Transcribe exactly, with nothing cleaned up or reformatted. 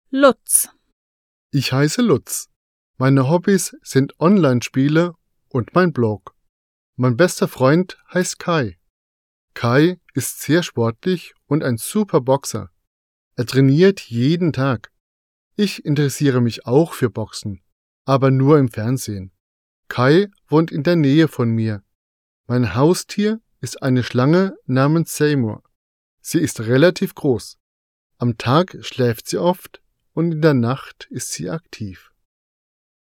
Lutz. Ich heiße Lutz. Meine Hobbys sind Online-Spiele und mein Blog. Mein bester Freund heißt Kai. Kai ist sehr sportlich und ein super Boxer. Er trainiert jeden Tag. Ich interessiere mich auch für Boxen, aber nur im Fernsehen. Kai wohnt in der Nähe von mir. Mein Haustier ist eine Schlange namens Seymour. Sie ist relativ groß. Am Tag schläft sie oft und in der Nacht ist sie aktiv.